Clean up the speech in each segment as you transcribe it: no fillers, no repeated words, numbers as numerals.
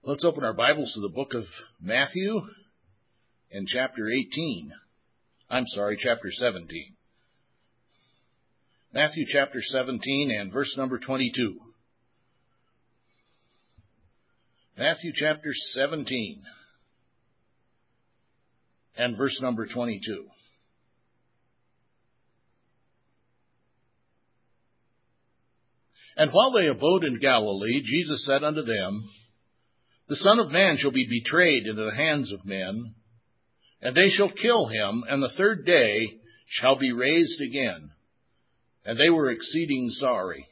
Let's open our Bibles to the book of Matthew and chapter 17. Matthew chapter 17 and verse number 22. Matthew chapter 17 and verse number 22. And while they abode in Galilee, Jesus said unto them, The Son of Man shall be betrayed into the hands of men, and they shall kill him, and the third day shall be raised again. And they were exceeding sorry.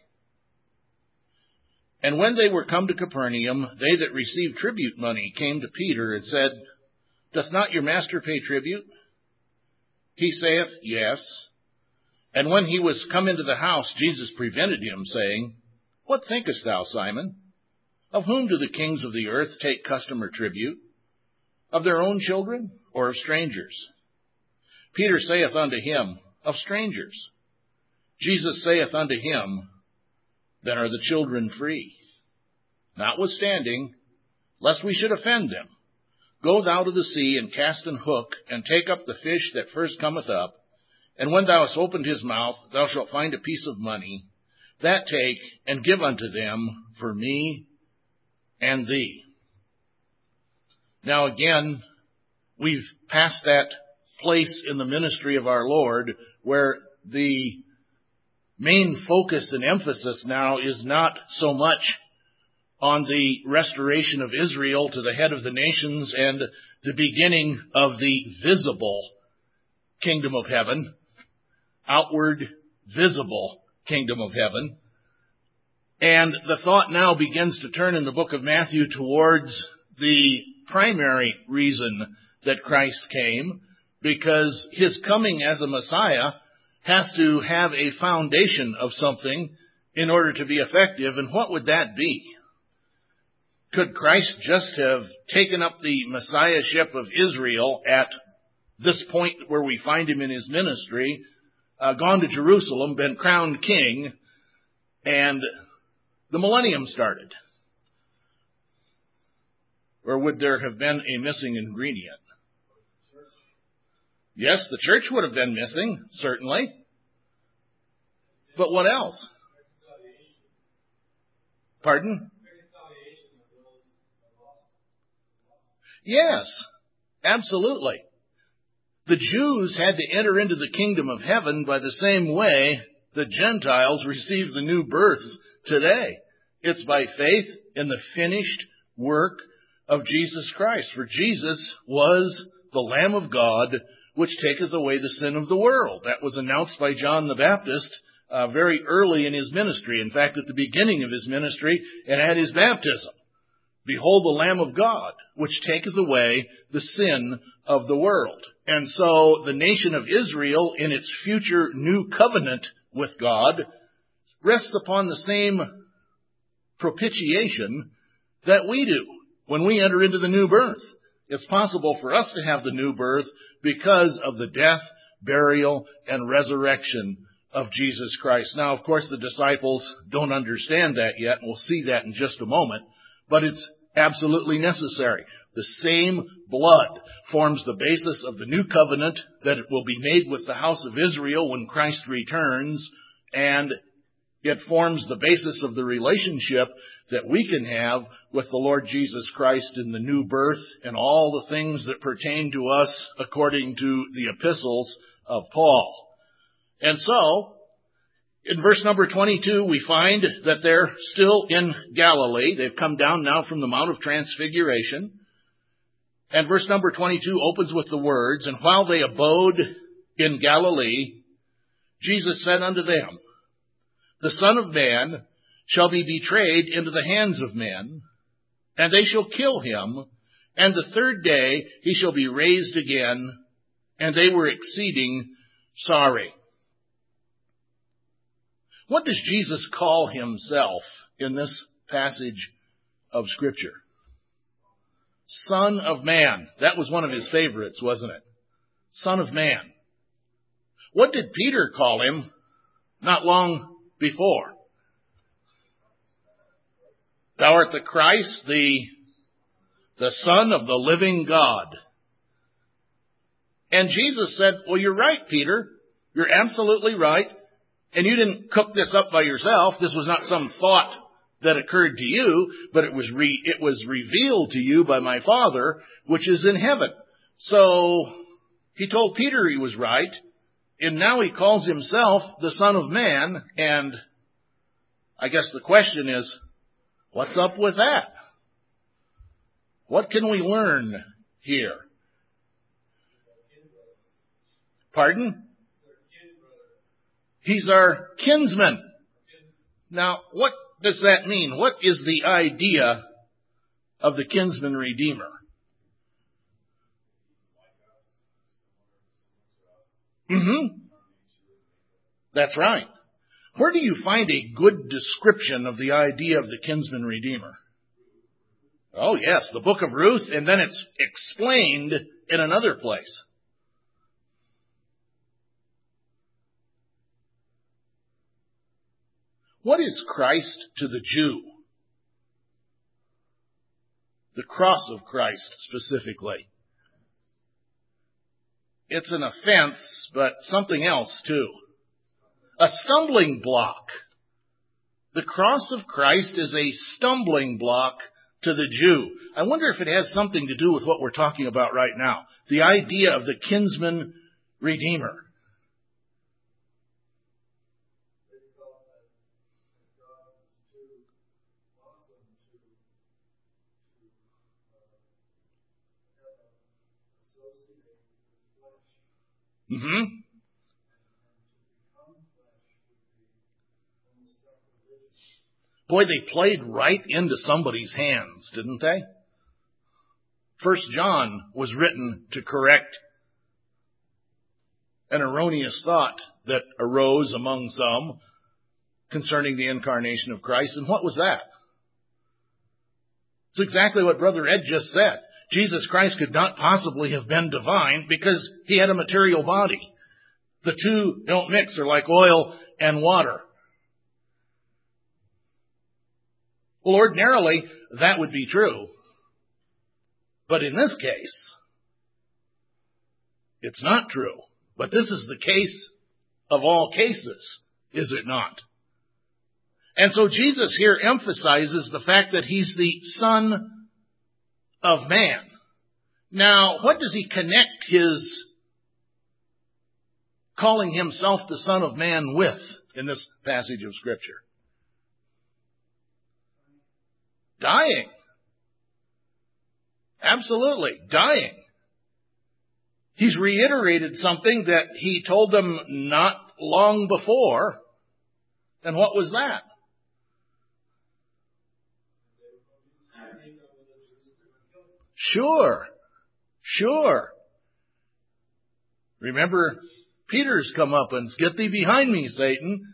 And when they were come to Capernaum, they that received tribute money came to Peter and said, Doth not your master pay tribute? He saith, Yes. And when he was come into the house, Jesus prevented him, saying, What thinkest thou, Simon? Of whom do the kings of the earth take custom or tribute? Of their own children, or of strangers? Peter saith unto him, Of strangers. Jesus saith unto him, Then are the children free. Notwithstanding, lest we should offend them, go thou to the sea, and cast an hook, and take up the fish that first cometh up, and when thou hast opened his mouth, thou shalt find a piece of money. That take, and give unto them for me and thee. Now again, we've passed that place in the ministry of our Lord where the main focus and emphasis now is not so much on the restoration of Israel to the head of the nations and the beginning of the visible kingdom of heaven, outward, visible kingdom of heaven. And the thought now begins to turn in the book of Matthew towards the primary reason that Christ came, because his coming as a Messiah has to have a foundation of something in order to be effective. And what would that be? Could Christ just have taken up the Messiahship of Israel at this point where we find him in his ministry, gone to Jerusalem, been crowned king, and the millennium started? Or would there have been a missing ingredient? Yes, the church would have been missing, certainly. But what else? Pardon? Yes, absolutely. The Jews had to enter into the kingdom of heaven by the same way the Gentiles receive the new birth today. It's by faith in the finished work of Jesus Christ. For Jesus was the Lamb of God, which taketh away the sin of the world. That was announced by John the Baptist very early in his ministry. In fact, at the beginning of his ministry and at his baptism. Behold the Lamb of God, which taketh away the sin of the world. And so the nation of Israel, in its future new covenant with God, rests upon the same propitiation that we do when we enter into the new birth. It's possible for us to have the new birth because of the death, burial, and resurrection of Jesus Christ. Now, of course, the disciples don't understand that yet, and we'll see that in just a moment, but it's absolutely necessary. The same blood forms the basis of the new covenant that it will be made with the house of Israel when Christ returns, and it forms the basis of the relationship that we can have with the Lord Jesus Christ in the new birth and all the things that pertain to us according to the epistles of Paul. And so, in verse number 22, we find that they're still in Galilee. They've come down now from the Mount of Transfiguration. And verse number 22 opens with the words, And while they abode in Galilee, Jesus said unto them, The Son of Man shall be betrayed into the hands of men, and they shall kill him, and the third day he shall be raised again. And they were exceeding sorry. What does Jesus call himself in this passage of Scripture? Son of Man. That was one of his favorites, wasn't it? Son of Man. What did Peter call him not long before? Thou art the Christ, the the Son of the living God. And Jesus said, well, you're right, Peter. You're absolutely right. And you didn't cook this up by yourself. This was not some thought that occurred to you, but it was revealed to you by my Father, which is in heaven. So he told Peter he was right, and now he calls himself the Son of Man, and I guess the question is, what's up with that? What can we learn here? Pardon? He's our kinsman. Now, what does that mean? What is the idea of the kinsman redeemer? That's right. Where do you find a good description of the idea of the kinsman redeemer? Oh, yes, the book of Ruth, and then it's explained in another place. What is Christ to the Jew? The cross of Christ specifically. It's an offense, but something else too. A stumbling block. The cross of Christ is a stumbling block to the Jew. I wonder if it has something to do with what we're talking about right now. The idea of the kinsman redeemer. Boy, they played right into somebody's hands, didn't they? 1 John was written to correct an erroneous thought that arose among some concerning the incarnation of Christ. And what was that? It's exactly what Brother Ed just said. Jesus Christ could not possibly have been divine because he had a material body. The two don't mix. They're like oil and water. Well, ordinarily, that would be true. But in this case, it's not true. But this is the case of all cases, is it not? And so Jesus here emphasizes the fact that he's the Son of Man. Now, what does he connect his calling himself the Son of Man with in this passage of Scripture? Dying. Absolutely, dying. He's reiterated something that he told them not long before. And what was that? Sure. Remember Peter's comeuppance, get thee behind me, Satan.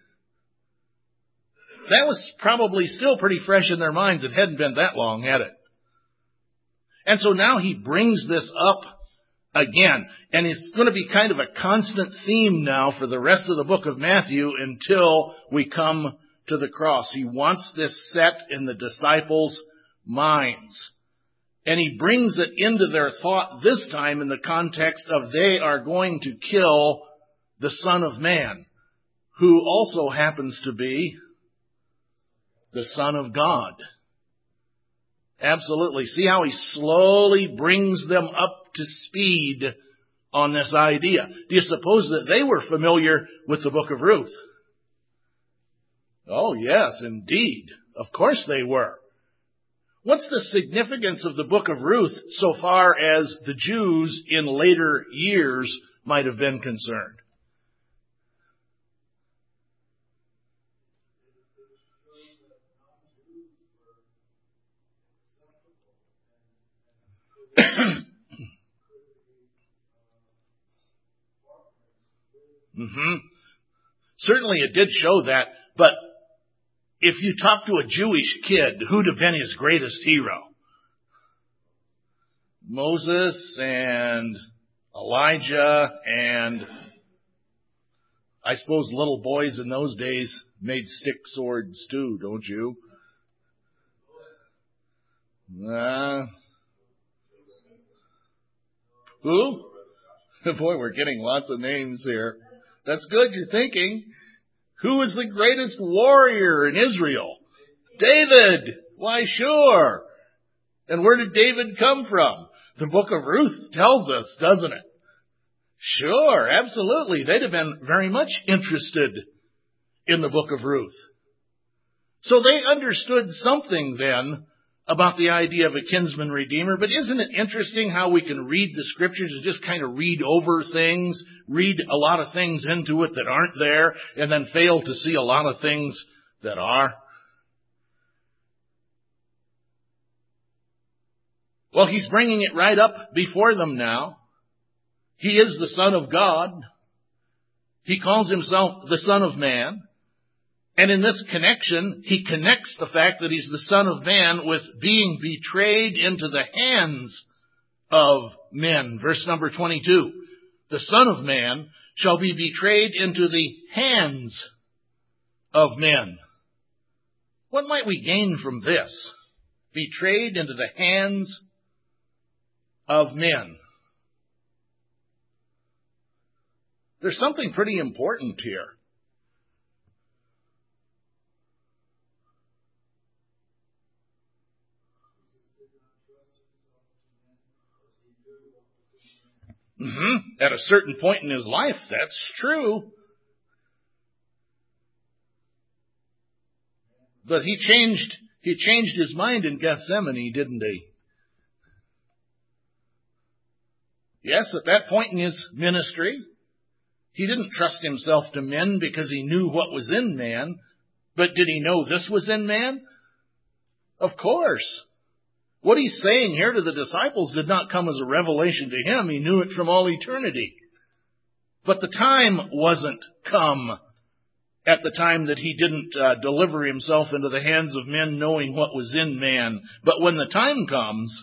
That was probably still pretty fresh in their minds. It hadn't been that long, had it? And so now he brings this up again. And it's going to be kind of a constant theme now for the rest of the book of Matthew until we come to the cross. He wants this set in the disciples' minds. And he brings it into their thought this time in the context of they are going to kill the Son of Man, who also happens to be the Son of God. Absolutely. See how he slowly brings them up to speed on this idea. Do you suppose that they were familiar with the book of Ruth? Oh, yes, indeed. Of course they were. What's the significance of the book of Ruth so far as the Jews in later years might have been concerned? Certainly it did show that, but if you talk to a Jewish kid, who'd have been his greatest hero? Moses and Elijah, and I suppose little boys in those days made stick swords too, don't you? Who? Boy, we're getting lots of names here. That's good, you're thinking. Who is the greatest warrior in Israel? David! Why, sure. And where did David come from? The book of Ruth tells us, doesn't it? Sure, absolutely. They'd have been very much interested in the book of Ruth. So they understood something then about the idea of a kinsman redeemer. But isn't it interesting how we can read the scriptures and just kind of read over things, read a lot of things into it that aren't there, and then fail to see a lot of things that are? Well, he's bringing it right up before them now. He is the Son of God. He calls himself the Son of Man. And in this connection, he connects the fact that he's the Son of Man with being betrayed into the hands of men. Verse number 22. The Son of Man shall be betrayed into the hands of men. What might we gain from this? Betrayed into the hands of men. There's something pretty important here. At a certain point in his life, that's true. But he changed his mind in Gethsemane, didn't he? Yes, at that point in his ministry, he didn't trust himself to men because he knew what was in man. But did he know this was in man? Of course. What he's saying here to the disciples did not come as a revelation to him. He knew it from all eternity. But the time wasn't come at the time that he didn't deliver himself into the hands of men knowing what was in man. But when the time comes,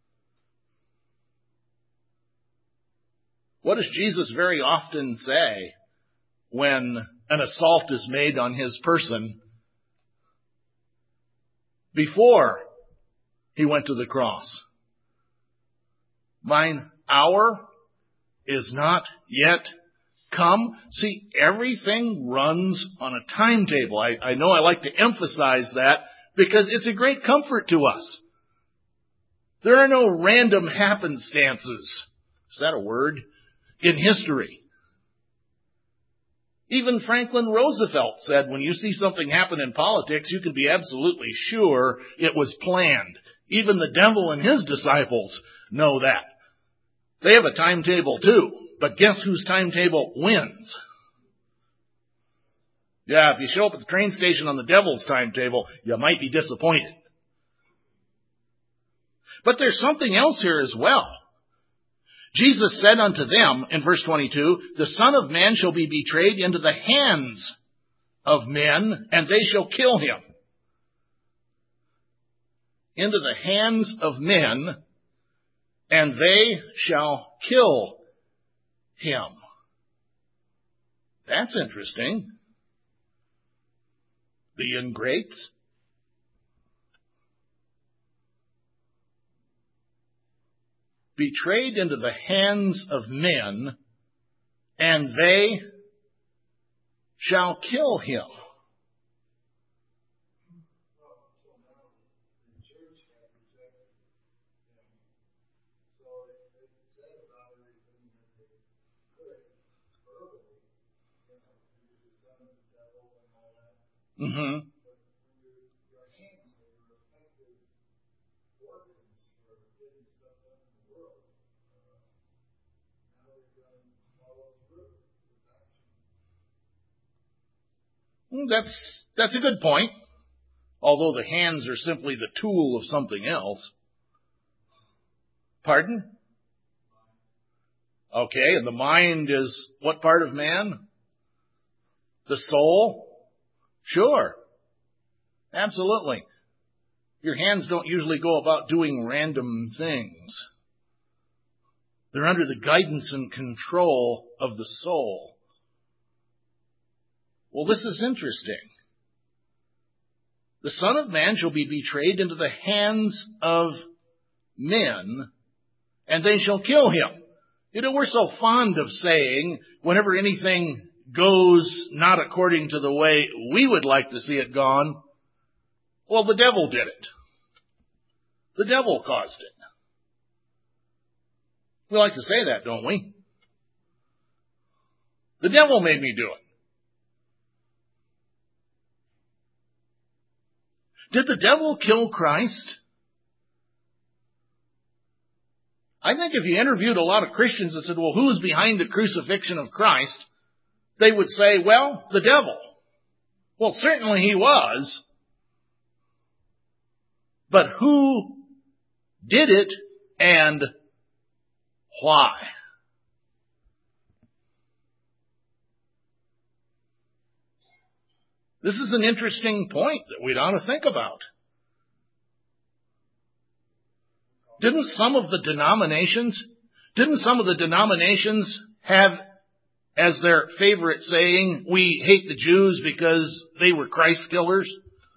what does Jesus very often say when an assault is made on his person before he went to the cross? Mine hour is not yet come. See, everything runs on a timetable. I know I like to emphasize that because it's a great comfort to us. There are no random happenstances. Is that a word? In history. Even Franklin Roosevelt said, when you see something happen in politics, you can be absolutely sure it was planned. Even the devil and his disciples know that. They have a timetable too, but guess whose timetable wins? Yeah, if you show up at the train station on the devil's timetable, you might be disappointed. But there's something else here as well. Jesus said unto them, in verse 22, the Son of Man shall be betrayed into the hands of men, and they shall kill him. Into the hands of men, and they shall kill him. That's interesting. The ingrates. Betrayed into the hands of men, and they shall kill him. That's a good point. Although the hands are simply the tool of something else. Pardon? Okay, and the mind is what part of man? The soul? Sure. Absolutely. Your hands don't usually go about doing random things. They're under the guidance and control of the soul. Well, this is interesting. The Son of Man shall be betrayed into the hands of men, and they shall kill him. We're so fond of saying, whenever anything goes not according to the way we would like to see it gone, well, the devil did it. The devil caused it. We like to say that, don't we? The devil made me do it. Did the devil kill Christ? I think if you interviewed a lot of Christians and said, well, who is behind the crucifixion of Christ? They would say, well, the devil. Well, certainly he was. But who did it and why? This is an interesting point that we'd ought to think about. Didn't some of the denominations have as their favorite saying, we hate the Jews because they were Christ killers?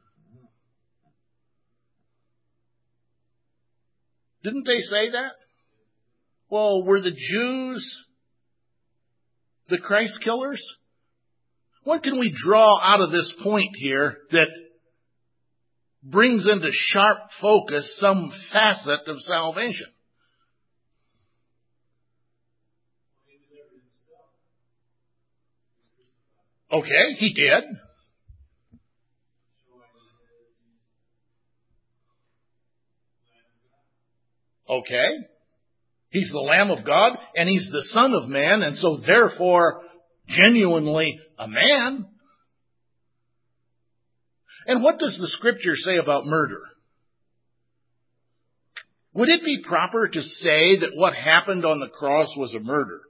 Didn't they say that? Well, were the Jews the Christ killers? What can we draw out of this point here that brings into sharp focus some facet of salvation? Okay, he did. Okay. He's the Lamb of God, and he's the Son of Man, and so therefore genuinely a man. And what does the Scripture say about murder? Would it be proper to say that what happened on the cross was a murder?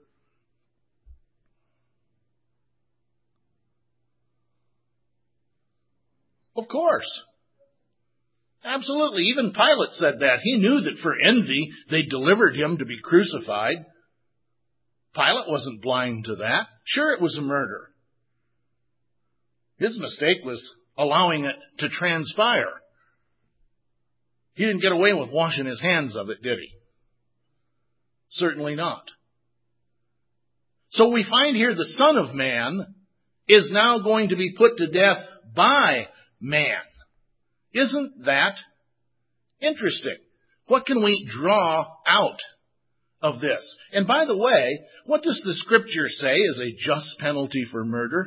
Of course. Absolutely. Even Pilate said that. He knew that for envy they delivered him to be crucified. Pilate wasn't blind to that. Sure, it was a murder. His mistake was allowing it to transpire. He didn't get away with washing his hands of it, did he? Certainly not. So we find here the Son of Man is now going to be put to death by man. Isn't that interesting? What can we draw out of this? And by the way, what does the Scripture say is a just penalty for murder?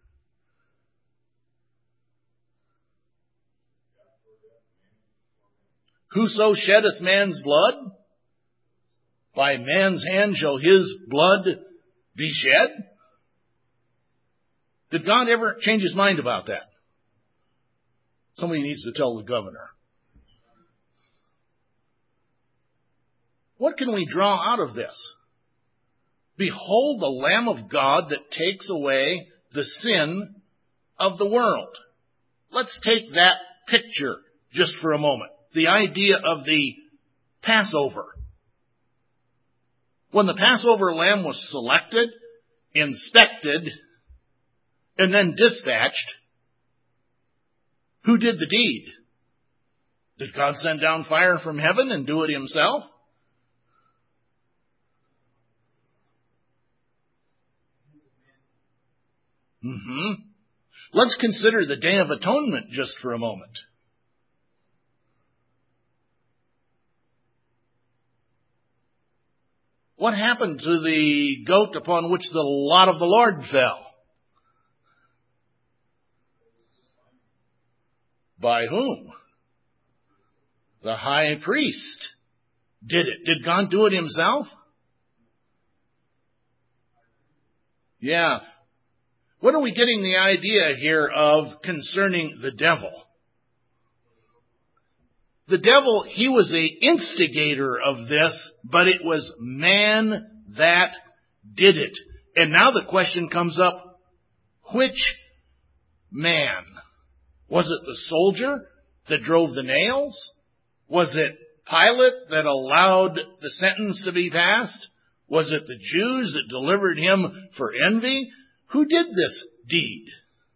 Whoso sheddeth man's blood, by man's hand shall his blood be shed. Did God ever change his mind about that? Somebody needs to tell the governor. What can we draw out of this? Behold the Lamb of God that takes away the sin of the world. Let's take that picture just for a moment. The idea of the Passover. When the Passover lamb was selected, inspected, and then dispatched, who did the deed? Did God send down fire from heaven and do it himself? Let's consider the Day of Atonement just for a moment. What happened to the goat upon which the lot of the Lord fell? By whom? The high priest did it. Did God do it himself? Yeah. What are we getting the idea here of concerning the devil? The devil, he was the instigator of this, but it was man that did it. And now the question comes up, which man? Was it the soldier that drove the nails? Was it Pilate that allowed the sentence to be passed? Was it the Jews that delivered him for envy? Who did this deed?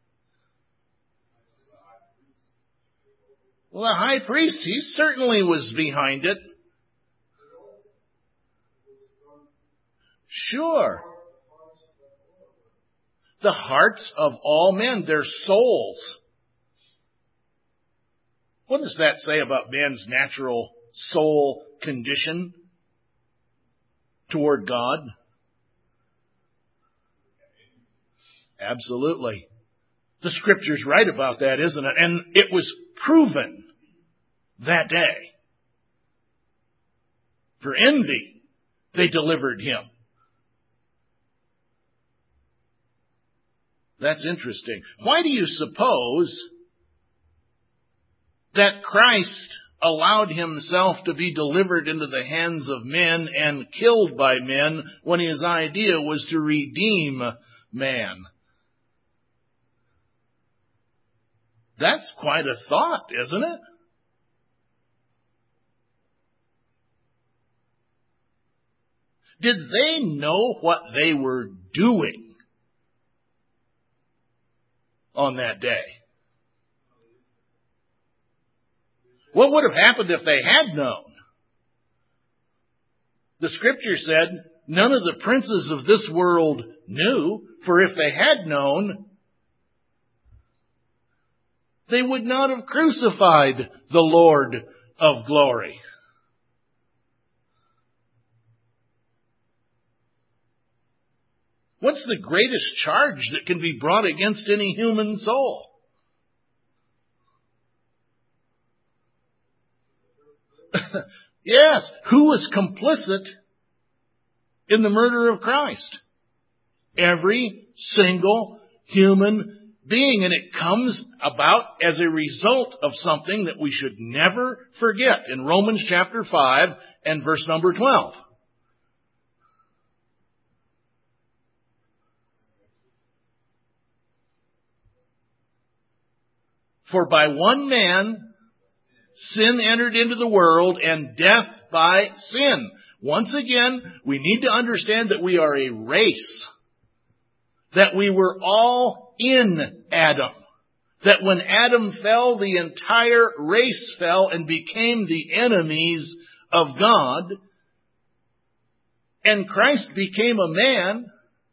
Well, the high priest, he certainly was behind it. Sure. The hearts of all men, their souls. What does that say about man's natural soul condition toward God? Absolutely. The Scripture's right about that, isn't it? And it was proven that day. For envy, they delivered him. That's interesting. Why do you suppose that Christ allowed himself to be delivered into the hands of men and killed by men when his idea was to redeem man? That's quite a thought, isn't it? Did they know what they were doing on that day? What would have happened if they had known? The Scripture said, none of the princes of this world knew, for if they had known, they would not have crucified the Lord of glory. What's the greatest charge that can be brought against any human soul? Yes, who was complicit in the murder of Christ? Every single human being. And it comes about as a result of something that we should never forget in Romans chapter 5 and verse number 12. For by one man sin entered into the world, and death by sin. Once again, we need to understand that we are a race. That we were all in Adam. That when Adam fell, the entire race fell and became the enemies of God. And Christ became a man,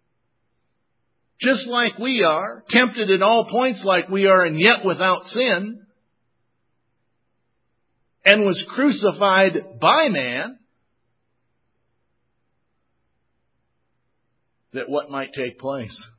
just like we are, tempted in all points like we are, and yet without sin, and was crucified by man, that what might take place?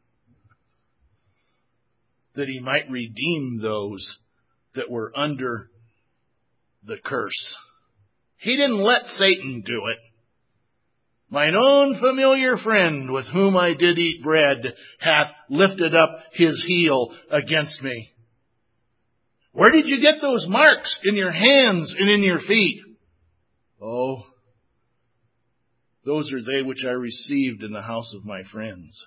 That he might redeem those that were under the curse. He didn't let Satan do it. Mine own familiar friend with whom I did eat bread hath lifted up his heel against me. Where did you get those marks in your hands and in your feet? Oh, those are they which I received in the house of my friends.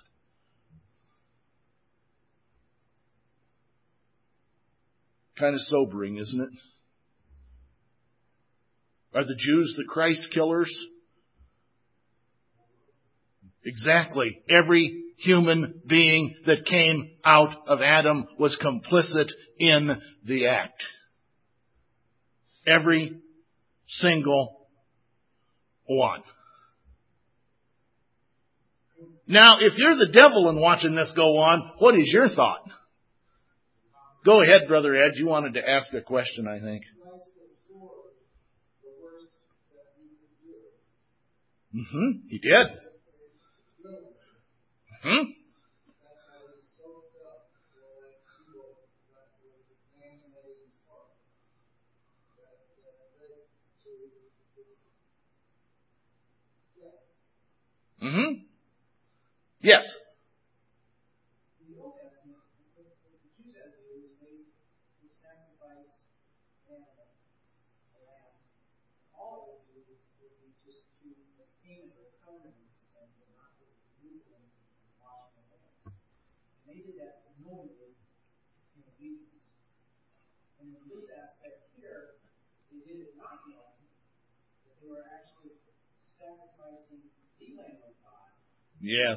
Kind of sobering, isn't it? Are the Jews the Christ killers? Exactly. Every human being that came out of Adam was complicit in the act. Every single one. Now, if you're the devil and watching this go on, what is your thought? Go ahead, Brother Ed. You wanted to ask a question, I think. He did. Yes. Yes.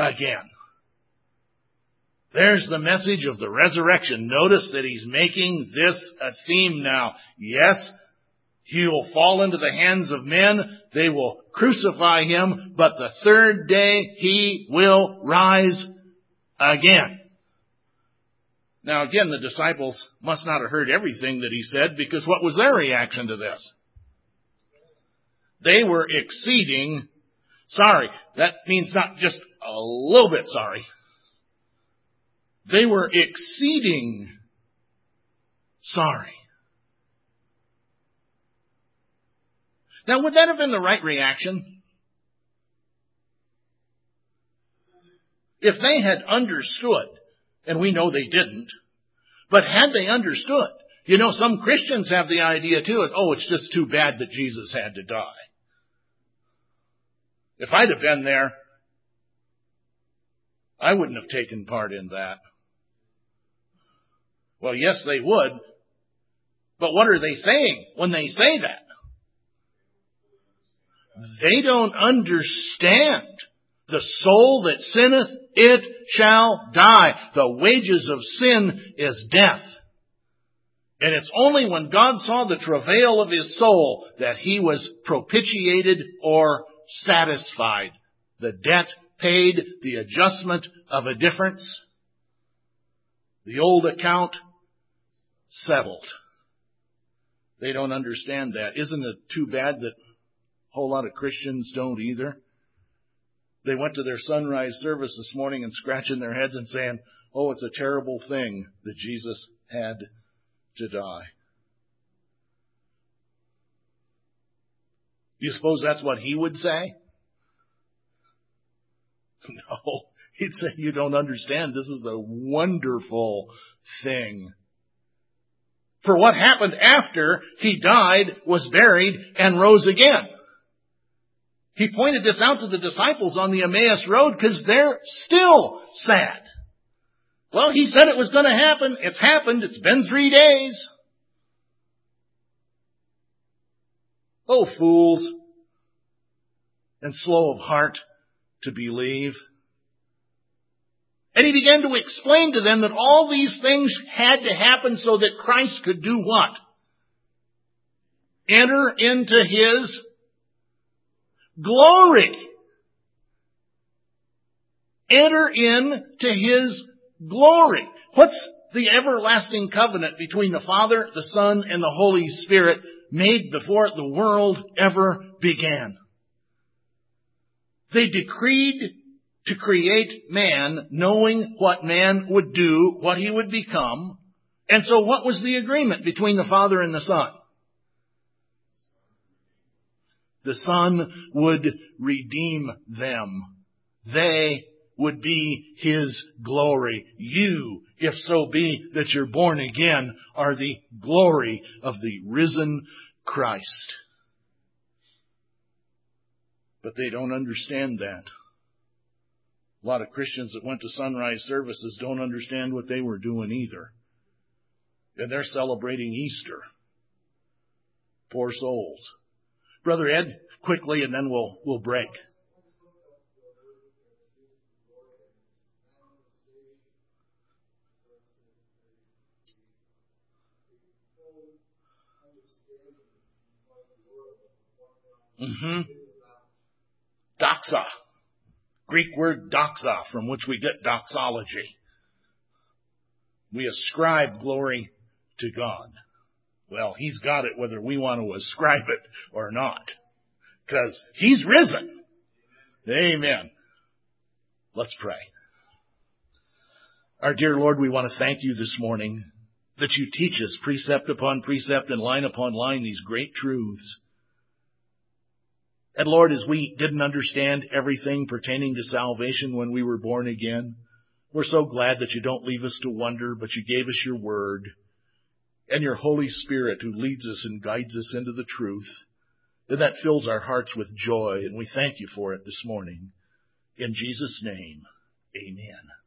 again. There's the message of the resurrection. Notice that he's making this a theme now. Yes, he will fall into the hands of men. They will crucify him, but the third day he will rise again. Now again, the disciples must not have heard everything that he said, because what was their reaction to this? They were exceeding sorry. That means not just a little bit sorry. They were exceeding sorry. Now, would that have been the right reaction? If they had understood, and we know they didn't, but had they understood, some Christians have the idea too, it's just too bad that Jesus had to die. If I'd have been there, I wouldn't have taken part in that. Well, yes, they would. But what are they saying when they say that? They don't understand. The soul that sinneth, it shall die. The wages of sin is death. And it's only when God saw the travail of his soul that he was propitiated or satisfied. The debt paid, the adjustment of a difference, the old account settled. They don't understand that. Isn't it too bad that a whole lot of Christians don't either? They went to their sunrise service this morning and scratching their heads and saying, it's a terrible thing that Jesus had to die. You suppose that's what he would say? No, he'd say, you don't understand. This is a wonderful thing. For what happened after he died, was buried, and rose again. He pointed this out to the disciples on the Emmaus Road because they're still sad. Well, he said it was going to happen. It's happened. It's been 3 days. Oh, fools, and slow of heart to believe. And he began to explain to them that all these things had to happen so that Christ could do what? Enter into his glory. Enter into his glory. What's the everlasting covenant between the Father, the Son, and the Holy Spirit made before the world ever began? They decreed to create man, knowing what man would do, what he would become. And so what was the agreement between the Father and the Son? The Son would redeem them. They would be his glory. You, if so be that you're born again, are the glory of the risen Christ. But they don't understand that. A lot of Christians that went to sunrise services don't understand what they were doing either. And they're celebrating Easter. Poor souls. Brother Ed, quickly, and then we'll break. Doxa. Greek word doxa, from which we get doxology. We ascribe glory to God. Well, he's got it whether we want to ascribe it or not. Because he's risen. Amen. Let's pray. Our dear Lord, we want to thank you this morning that you teach us precept upon precept and line upon line these great truths. And Lord, as we didn't understand everything pertaining to salvation when we were born again, we're so glad that you don't leave us to wonder, but you gave us your word and your Holy Spirit who leads us and guides us into the truth. And that fills our hearts with joy, and we thank you for it this morning. In Jesus' name, amen.